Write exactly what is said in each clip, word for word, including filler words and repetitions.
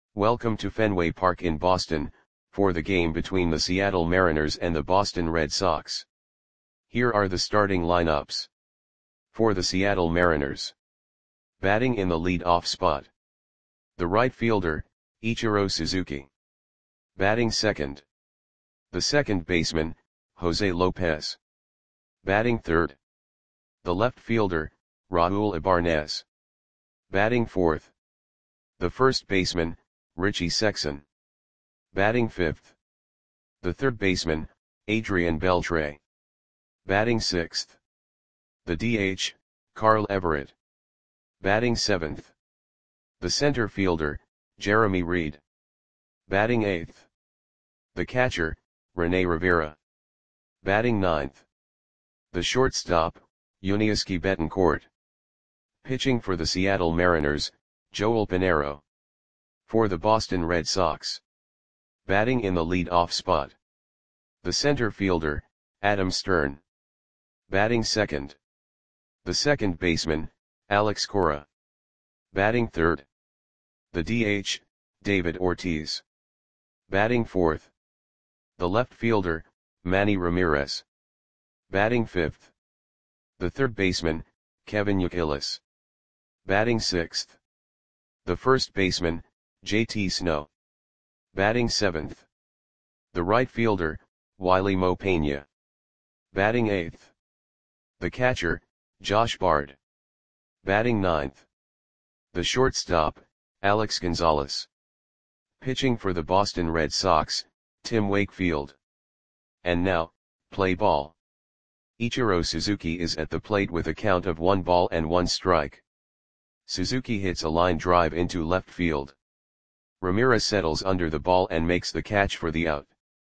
Welcome to Fenway Park in Boston, for the game between the Seattle Mariners and the Boston Red Sox. Here are the starting lineups. For the Seattle Mariners. Batting in the lead-off spot. The right fielder, Ichiro Suzuki. Batting second. The second baseman, Jose Lopez. Batting third. The left fielder, Raul Ibarnez. Batting fourth. The first baseman, Richie Sexson. Batting fifth. The third baseman, Adrian Beltre. Batting sixth. The D H, Carl Everett. Batting seventh. The center fielder, Jeremy Reed. Batting eighth. The catcher, Rene Rivera. Batting ninth. The shortstop, Yuniesky Betancourt. Pitching for the Seattle Mariners, Joel Pinheiro. For the Boston Red Sox. Batting in the lead-off spot. The center fielder, Adam Stern. Batting second. The second baseman, Alex Cora. Batting third. The D H, David Ortiz. Batting fourth. The left fielder, Manny Ramirez. Batting fifth. The third baseman, Kevin Youkilis. Batting sixth. The first baseman, J T Snow. Batting seventh. The right fielder, Wiley Mo Pena. Batting eighth. The catcher, Josh Bard. Batting ninth. The shortstop, Alex Gonzalez. Pitching for the Boston Red Sox, Tim Wakefield. And now, play ball. Ichiro Suzuki is at the plate with a count of one ball and one strike. Suzuki hits a line drive into left field. Ramirez settles under the ball and makes the catch for the out.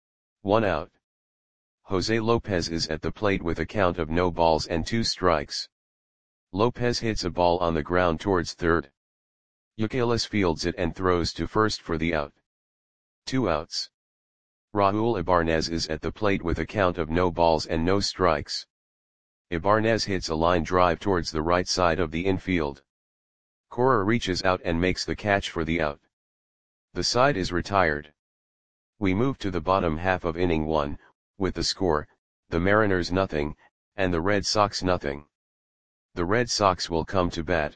One out. Jose Lopez is at the plate with a count of no balls and two strikes. Lopez hits a ball on the ground towards third. Youkilis fields it and throws to first for the out. Two outs. Raul Ibarnez is at the plate with a count of no balls and no strikes. Ibarnez hits a line drive towards the right side of the infield. Cora reaches out and makes the catch for the out. The side is retired. We move to the bottom half of inning one, with the score, the Mariners nothing, and the Red Sox nothing. The Red Sox will come to bat.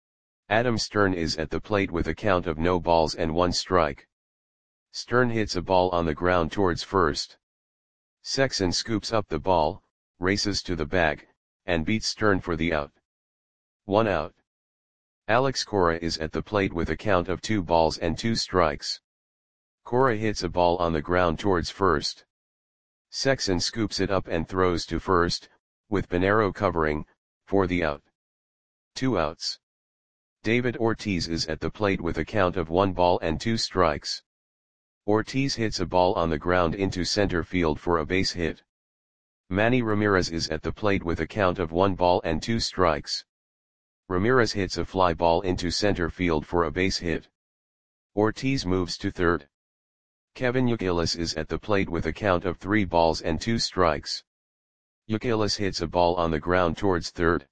Adam Stern is at the plate with a count of no balls and one strike. Stern hits a ball on the ground towards first. Sexson scoops up the ball, races to the bag, and beats Stern for the out. One out. Alex Cora is at the plate with a count of two balls and two strikes. Cora hits a ball on the ground towards first. Sexson scoops it up and throws to first, with Pinheiro covering, for the out. Two outs. David Ortiz is at the plate with a count of one ball and two strikes. Ortiz hits a ball on the ground into center field for a base hit. Manny Ramirez is at the plate with a count of one ball and two strikes. Ramirez hits a fly ball into center field for a base hit. Ortiz moves to third. Kevin Youkilis is at the plate with a count of three balls and two strikes. Youkilis hits a ball on the ground towards third.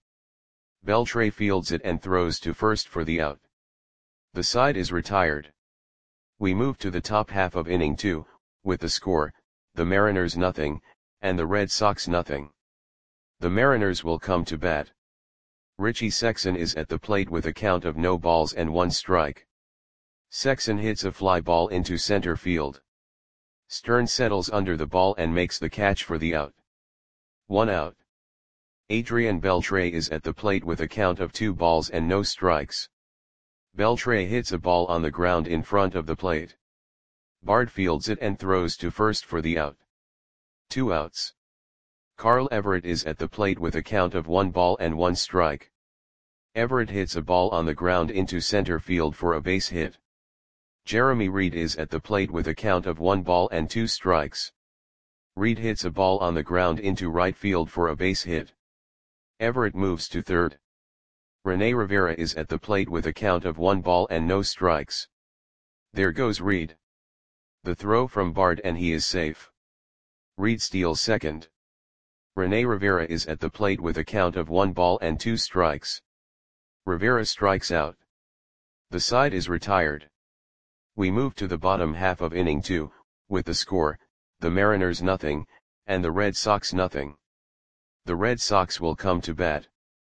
Beltre fields it and throws to first for the out. The side is retired. We move to the top half of inning two, with the score, the Mariners nothing, and the Red Sox nothing. The Mariners will come to bat. Richie Sexson is at the plate with a count of no balls and one strike. Sexson hits a fly ball into center field. Stern settles under the ball and makes the catch for the out. One out. Adrian Beltre is at the plate with a count of two balls and no strikes. Beltre hits a ball on the ground in front of the plate. Bard fields it and throws to first for the out. Two outs. Carl Everett is at the plate with a count of one ball and one strike. Everett hits a ball on the ground into center field for a base hit. Jeremy Reed is at the plate with a count of one ball and two strikes. Reed hits a ball on the ground into right field for a base hit. Everett moves to third. Rene Rivera is at the plate with a count of one ball and no strikes. There goes Reed. The throw from Bard and he is safe. Reed steals second. Rene Rivera is at the plate with a count of one ball and two strikes. Rivera strikes out. The side is retired. We move to the bottom half of inning two, with the score, the Mariners nothing, and the Red Sox nothing. The Red Sox will come to bat.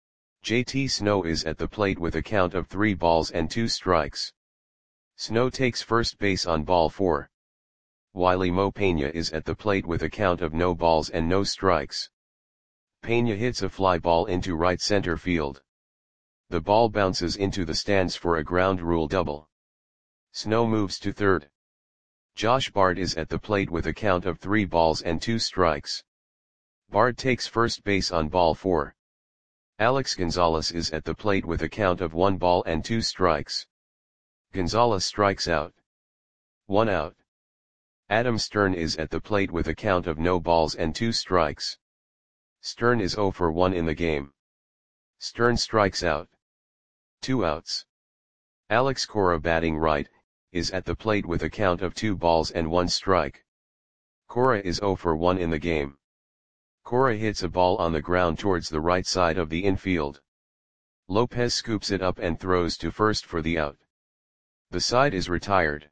J T Snow is at the plate with a count of three balls and two strikes. Snow takes first base on ball four. Wiley Mo Pena is at the plate with a count of no balls and no strikes. Pena hits a fly ball into right center field. The ball bounces into the stands for a ground rule double. Snow moves to third. Josh Bard is at the plate with a count of three balls and two strikes. Bard takes first base on ball four. Alex Gonzalez is at the plate with a count of one ball and two strikes. Gonzalez strikes out. One out. Adam Stern is at the plate with a count of no balls and two strikes. Stern is zero for one in the game. Stern strikes out. Two outs. Alex Cora, batting right, is at the plate with a count of two balls and one strike. Cora is zero for one in the game. Cora hits a ball on the ground towards the right side of the infield. Lopez scoops it up and throws to first for the out. The side is retired.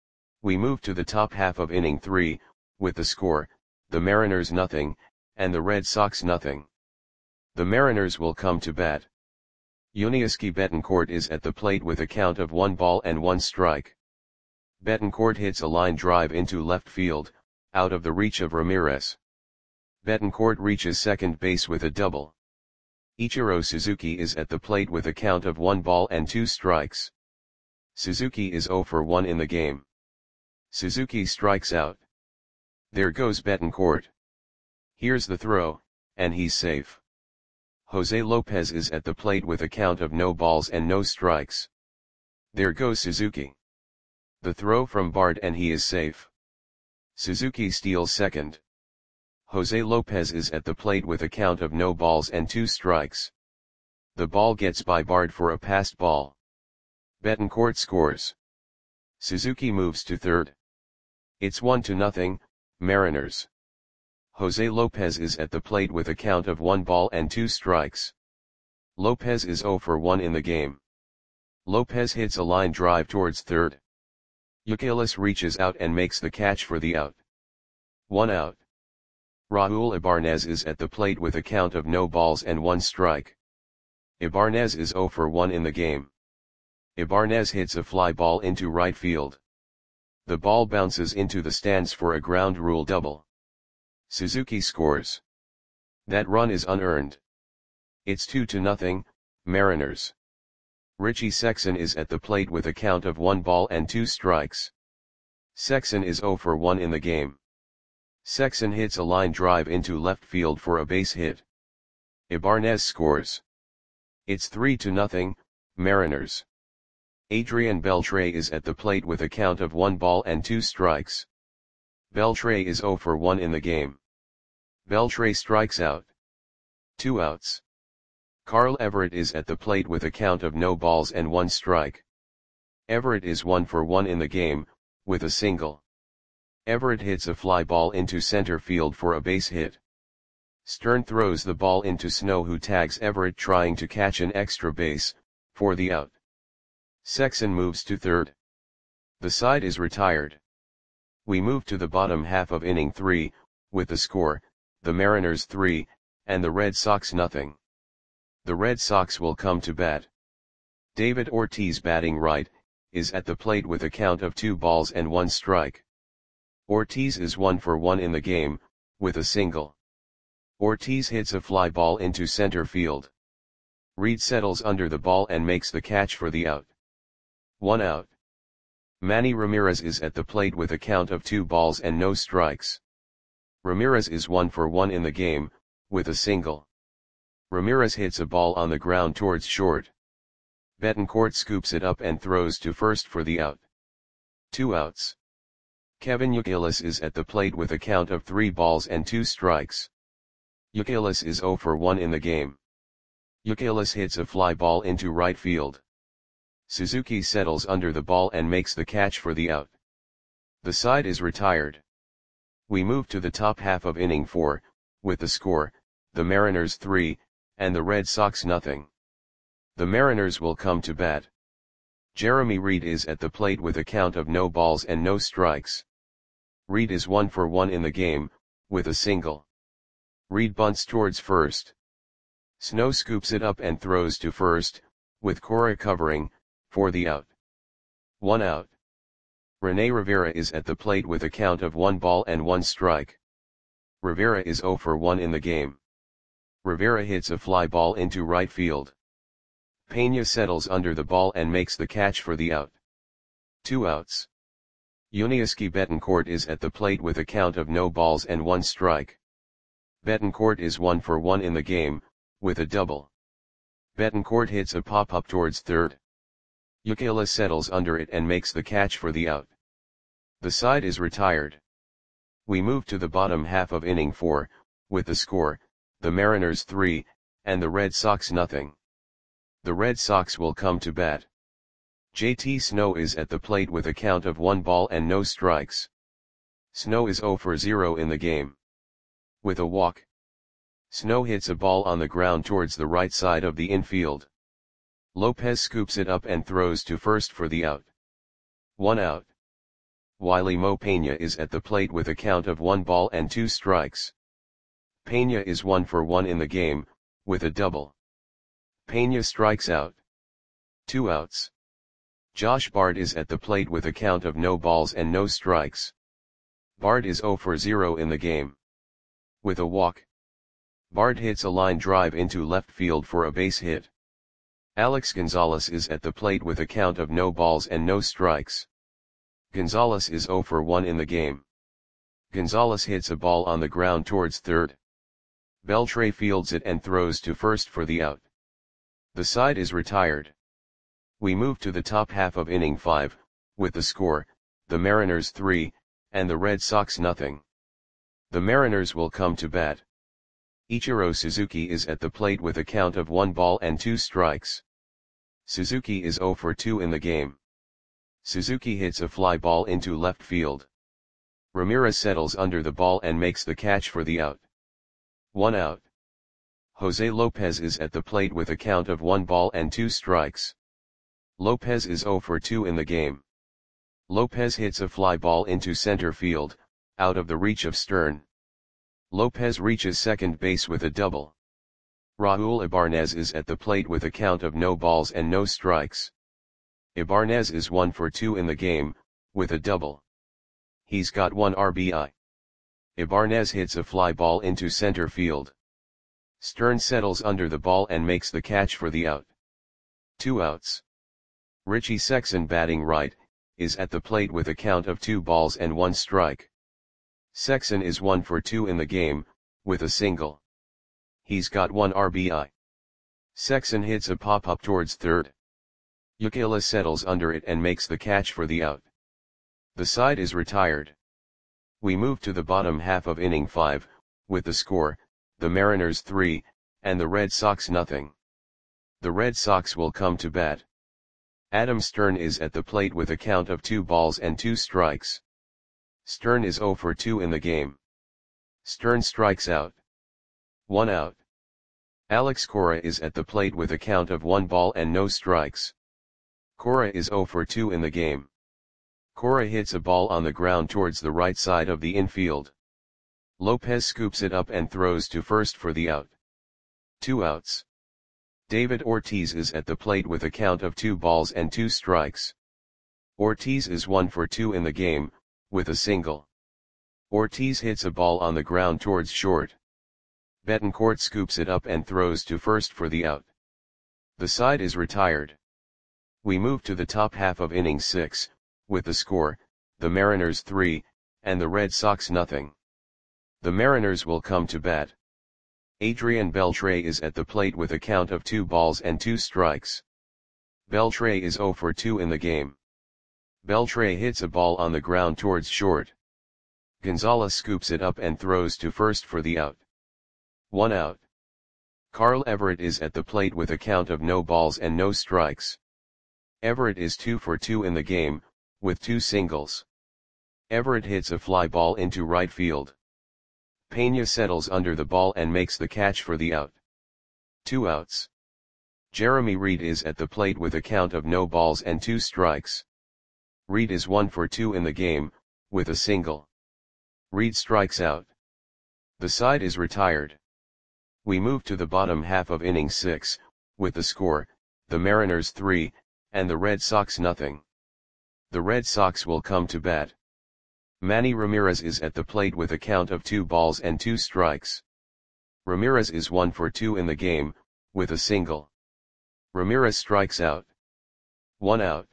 We move to the top half of inning three, with the score, the Mariners nothing, and the Red Sox nothing. The Mariners will come to bat. Yuniesky Betancourt is at the plate with a count of one ball and one strike. Betancourt hits a line drive into left field, out of the reach of Ramirez. Betancourt reaches second base with a double. Ichiro Suzuki is at the plate with a count of one ball and two strikes. Suzuki is zero for one in the game. Suzuki strikes out. There goes Betancourt. Here's the throw, and he's safe. Jose Lopez is at the plate with a count of no balls and no strikes. There goes Suzuki. The throw from Bard, and he is safe. Suzuki steals second. Jose Lopez is at the plate with a count of no balls and two strikes. The ball gets by Bard for a passed ball. Betancourt scores. Suzuki moves to third. It's one to nothing, Mariners. Jose Lopez is at the plate with a count of one ball and two strikes. Lopez is zero for one in the game. Lopez hits a line drive towards third. Youkilis reaches out and makes the catch for the out. One out. Raul Ibanez is at the plate with a count of no balls and one strike. Ibanez is zero for one in the game. Ibanez hits a fly ball into right field. The ball bounces into the stands for a ground rule double. Suzuki scores. That run is unearned. It's two to nothing, Mariners. Richie Sexson is at the plate with a count of one ball and two strikes. Sexson is zero for one in the game. Sexson hits a line drive into left field for a base hit. Ibanez scores. It's three to nothing, Mariners. Adrian Beltre is at the plate with a count of one ball and two strikes. Beltre is zero for one in the game. Beltre strikes out. Two outs. Carl Everett is at the plate with a count of no balls and one strike. Everett is one for one in the game, with a single. Everett hits a fly ball into center field for a base hit. Stern throws the ball into Snow, who tags Everett trying to catch an extra base, for the out. Sexson moves to third. The side is retired. We move to the bottom half of inning three, with the score, the Mariners three, and the Red Sox nothing. The Red Sox will come to bat. David Ortiz, batting right, is at the plate with a count of two balls and one strike. Ortiz is one for one in the game, with a single. Ortiz hits a fly ball into center field. Reed settles under the ball and makes the catch for the out. One out. Manny Ramirez is at the plate with a count of two balls and no strikes. Ramirez is one for one in the game, with a single. Ramirez hits a ball on the ground towards short. Betancourt scoops it up and throws to first for the out. Two outs. Kevin Youkilis is at the plate with a count of three balls and two strikes. Youkilis is zero for one in the game. Youkilis hits a fly ball into right field. Suzuki settles under the ball and makes the catch for the out. The side is retired. We move to the top half of inning four, with the score, the Mariners three, and the Red Sox nothing. The Mariners will come to bat. Jeremy Reed is at the plate with a count of no balls and no strikes. Reed is one for one in the game, with a single. Reed bunts towards first. Snow scoops it up and throws to first, with Cora covering, for the out. One out. Rene Rivera is at the plate with a count of one ball and one strike. Rivera is zero for one in the game. Rivera hits a fly ball into right field. Pena settles under the ball and makes the catch for the out. Two outs. Yuniesky Betancourt is at the plate with a count of no balls and one strike. Betancourt is one for one in the game, with a double. Betancourt hits a pop-up towards third. Ukela settles under it and makes the catch for the out. The side is retired. We move to the bottom half of inning four, with the score, the Mariners three, and the Red Sox nothing. The Red Sox will come to bat. J T Snow is at the plate with a count of one ball and no strikes. Snow is zero for zero in the game. With a walk. Snow hits a ball on the ground towards the right side of the infield. Lopez scoops it up and throws to first for the out. One out. Wiley Mo Pena is at the plate with a count of one ball and two strikes. Pena is one for one in the game, with a double. Pena strikes out. Two outs. Josh Bard is at the plate with a count of no balls and no strikes. Bard is zero for zero in the game. With a walk. Bard hits a line drive into left field for a base hit. Alex Gonzalez is at the plate with a count of no balls and no strikes. Gonzalez is zero for one in the game. Gonzalez hits a ball on the ground towards third. Beltre fields it and throws to first for the out. The side is retired. We move to the top half of inning five, with the score, the Mariners three, and the Red Sox nothing. The Mariners will come to bat. Ichiro Suzuki is at the plate with a count of one ball and two strikes. Suzuki is zero for two in the game. Suzuki hits a fly ball into left field. Ramirez settles under the ball and makes the catch for the out. One out. Jose Lopez is at the plate with a count of one ball and two strikes. Lopez is zero for two in the game. Lopez hits a fly ball into center field, out of the reach of Stern. Lopez reaches second base with a double. Raul Ibanez is at the plate with a count of no balls and no strikes. Ibanez is one for two in the game, with a double. He's got one R B I. Ibanez hits a fly ball into center field. Stern settles under the ball and makes the catch for the out. Two outs. Richie Sexson, batting right, is at the plate with a count of two balls and one strike. Sexson is one for two in the game, with a single. He's got one R B I. Sexson hits a pop-up towards third. Ukela settles under it and makes the catch for the out. The side is retired. We move to the bottom half of inning five, with the score, the Mariners three, and the Red Sox nothing. The Red Sox will come to bat. Adam Stern is at the plate with a count of two balls and two strikes. Stern is zero for two in the game. Stern strikes out. One out. Alex Cora is at the plate with a count of one ball and no strikes. Cora is zero for two in the game. Cora hits a ball on the ground towards the right side of the infield. Lopez scoops it up and throws to first for the out. Two outs. David Ortiz is at the plate with a count of two balls and two strikes. Ortiz is one for two in the game, with a single. Ortiz hits a ball on the ground towards short. Betancourt scoops it up and throws to first for the out. The side is retired. We move to the top half of inning six, with the score, the Mariners three, and the Red Sox nothing. The Mariners will come to bat. Adrian Beltre is at the plate with a count of two balls and two strikes. Beltre is zero for two in the game. Beltre hits a ball on the ground towards short. Gonzalez scoops it up and throws to first for the out. One out. Carl Everett is at the plate with a count of no balls and no strikes. Everett is two for two in the game, with two singles. Everett hits a fly ball into right field. Pena settles under the ball and makes the catch for the out. Two outs. Jeremy Reed is at the plate with a count of no balls and two strikes. Reed is one for two in the game, with a single. Reed strikes out. The side is retired. We move to the bottom half of inning six, with the score, the Mariners three, and the Red Sox nothing. The Red Sox will come to bat. Manny Ramirez is at the plate with a count of two balls and two strikes. Ramirez is one for two in the game, with a single. Ramirez strikes out. One out.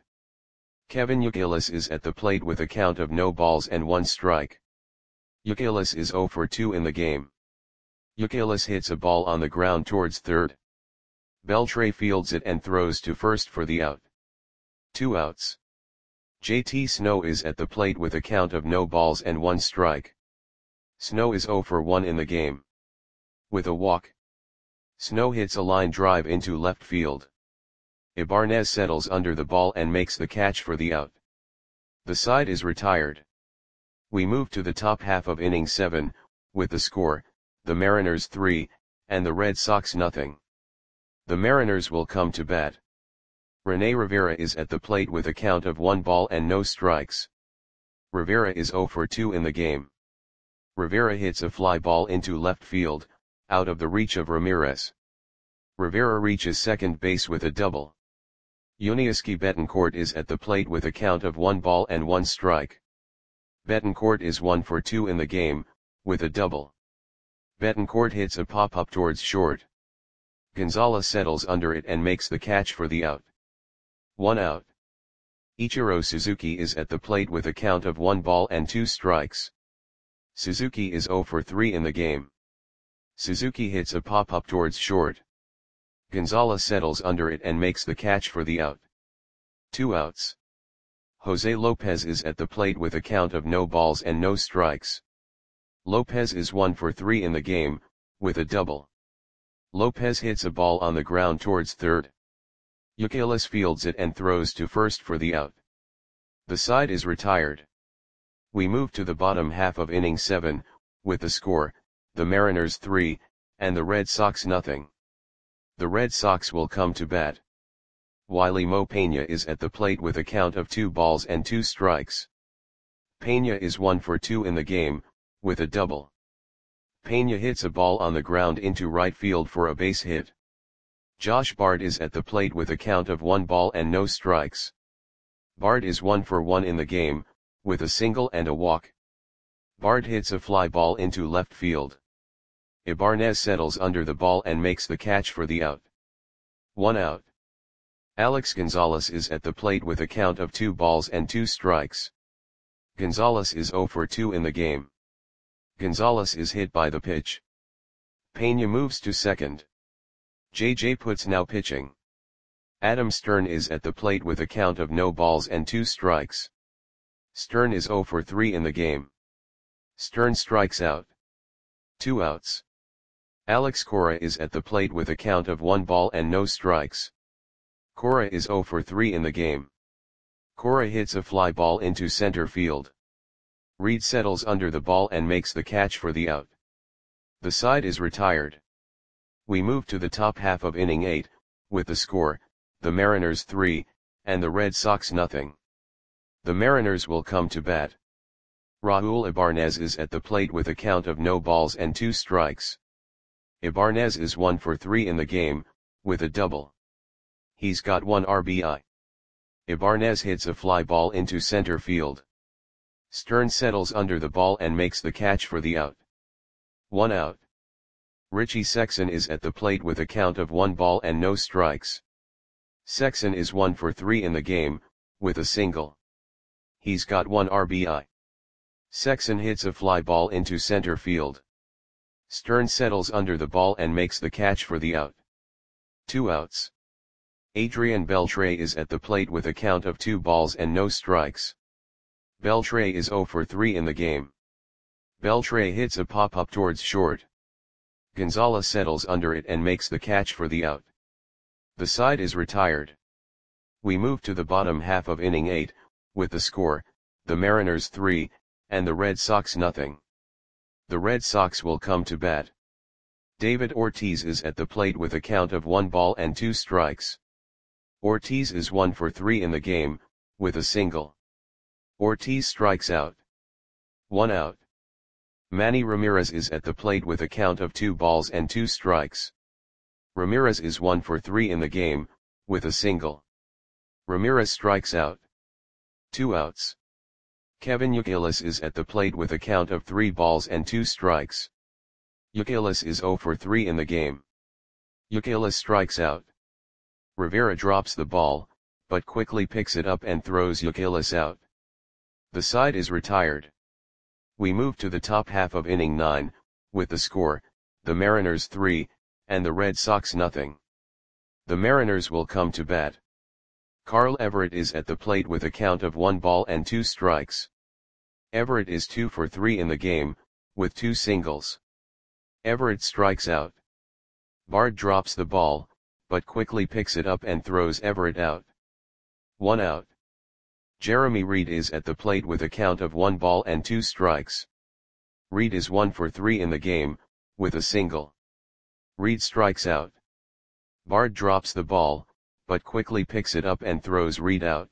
Kevin Youkilis is at the plate with a count of no balls and one strike. Youkilis is zero for two in the game. Youkilis hits a ball on the ground towards third. Beltre fields it and throws to first for the out. Two outs. J T Snow is at the plate with a count of no balls and one strike. Snow is zero for one in the game. With a walk. Snow hits a line drive into left field. Ibanez settles under the ball and makes the catch for the out. The side is retired. We move to the top half of inning seven, with the score, the Mariners three, and the Red Sox nothing. The Mariners will come to bat. Rene Rivera is at the plate with a count of one ball and no strikes. Rivera is zero for two in the game. Rivera hits a fly ball into left field, out of the reach of Ramirez. Rivera reaches second base with a double. Yuniesky Betancourt is at the plate with a count of one ball and one strike. Betancourt is one for two in the game, with a double. Betancourt hits a pop-up towards short. Gonzalez settles under it and makes the catch for the out. One out. Ichiro Suzuki is at the plate with a count of one ball and two strikes. Suzuki is zero for three in the game. Suzuki hits a pop-up towards short. Gonzalez settles under it and makes the catch for the out. Two outs. Jose Lopez is at the plate with a count of no balls and no strikes. Lopez is one for three in the game, with a double. Lopez hits a ball on the ground towards third. Youkilis fields it and throws to first for the out. The side is retired. We move to the bottom half of inning seven, with the score, the Mariners three, and the Red Sox nothing. The Red Sox will come to bat. Wiley Mo Peña is at the plate with a count of two balls and two strikes. Peña is one for two in the game, with a double. Peña hits a ball on the ground into right field for a base hit. Josh Bard is at the plate with a count of one ball and no strikes. Bard is one for one in the game, with a single and a walk. Bard hits a fly ball into left field. Ibanez settles under the ball and makes the catch for the out. One out. Alex Gonzalez is at the plate with a count of two balls and two strikes. Gonzalez is zero for two in the game. Gonzalez is hit by the pitch. Peña moves to second. J J Puts now pitching. Adam Stern is at the plate with a count of no balls and two strikes. Stern is zero for three in the game. Stern strikes out. Two outs. Alex Cora is at the plate with a count of one ball and no strikes. Cora is zero for three in the game. Cora hits a fly ball into center field. Reed settles under the ball and makes the catch for the out. The side is retired. We move to the top half of inning eight, with the score, the Mariners three, and the Red Sox nothing. The Mariners will come to bat. Raul Ibanez is at the plate with a count of no balls and two strikes. Ibanez is one for three in the game, with a double. He's got one R B I. Ibanez hits a fly ball into center field. Stern settles under the ball and makes the catch for the out. One out. Richie Sexson is at the plate with a count of one ball and no strikes. Sexson is one for three in the game, with a single. He's got one R B I. Sexson hits a fly ball into center field. Stern settles under the ball and makes the catch for the out. Two outs. Adrian Beltre is at the plate with a count of two balls and no strikes. Beltre is zero for three in the game. Beltre hits a pop-up towards short. Gonzalez settles under it and makes the catch for the out. The side is retired. We move to the bottom half of inning eight, with the score, the Mariners three, and the Red Sox nothing. The Red Sox will come to bat. David Ortiz is at the plate with a count of one ball and two strikes. Ortiz is one for three in the game, with a single. Ortiz strikes out. One out. Manny Ramirez is at the plate with a count of two balls and two strikes. Ramirez is one for three in the game, with a single. Ramirez strikes out. Two outs. Kevin Youkilis is at the plate with a count of three balls and two strikes. Youkilis is zero for three in the game. Youkilis strikes out. Rivera drops the ball, but quickly picks it up and throws Youkilis out. The side is retired. We move to the top half of inning nine, with the score, the Mariners three, and the Red Sox nothing. The Mariners will come to bat. Carl Everett is at the plate with a count of one ball and two strikes. Everett is two for three in the game, with two singles. Everett strikes out. Bard drops the ball, but quickly picks it up and throws Everett out. One out. Jeremy Reed is at the plate with a count of one ball and two strikes. Reed is one for three in the game, with a single. Reed strikes out. Bard drops the ball, but quickly picks it up and throws Reed out.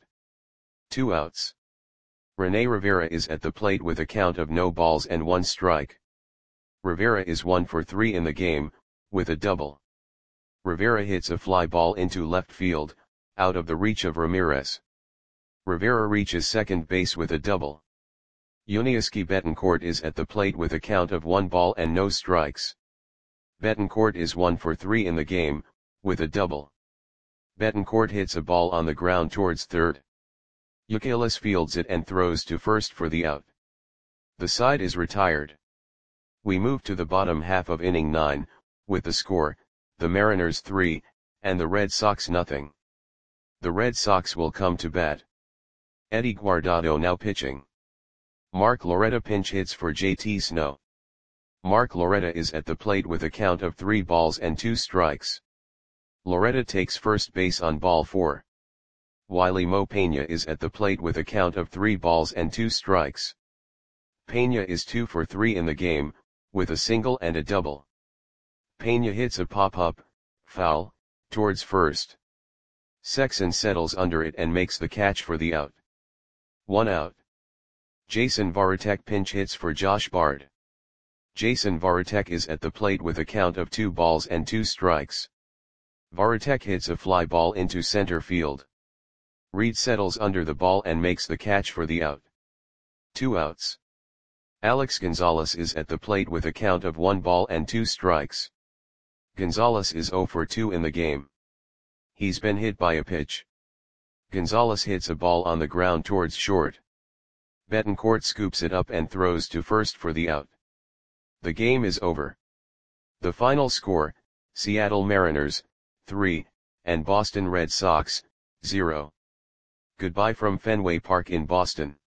Two outs. Rene Rivera is at the plate with a count of no balls and one strike. Rivera is one for three in the game, with a double. Rivera hits a fly ball into left field, out of the reach of Ramirez. Rivera reaches second base with a double. Yuniesky Betancourt is at the plate with a count of one ball and no strikes. Betancourt is one for three in the game, with a double. Betancourt hits a ball on the ground towards third. Youkilis fields it and throws to first for the out. The side is retired. We move to the bottom half of inning nine, with the score, the Mariners three, and the Red Sox nothing. The Red Sox will come to bat. Eddie Guardado now pitching. Mark Loretta pinch hits for J T Snow. Mark Loretta is at the plate with a count of three balls and two strikes. Loretta takes first base on ball four. Wiley Mo Peña is at the plate with a count of three balls and two strikes. Peña is two for three in the game, with a single and a double. Peña hits a pop-up, foul, towards first. Sexson settles under it and makes the catch for the out. One out. Jason Varitek pinch hits for Josh Bard. Jason Varitek is at the plate with a count of two balls and two strikes. Varitek hits a fly ball into center field. Reed settles under the ball and makes the catch for the out. Two outs. Alex Gonzalez is at the plate with a count of one ball and two strikes. Gonzalez is zero for two in the game. He's been hit by a pitch. Gonzalez hits a ball on the ground towards short. Betancourt scoops it up and throws to first for the out. The game is over. The final score, Seattle Mariners, three, and Boston Red Sox, zero. Goodbye from Fenway Park in Boston.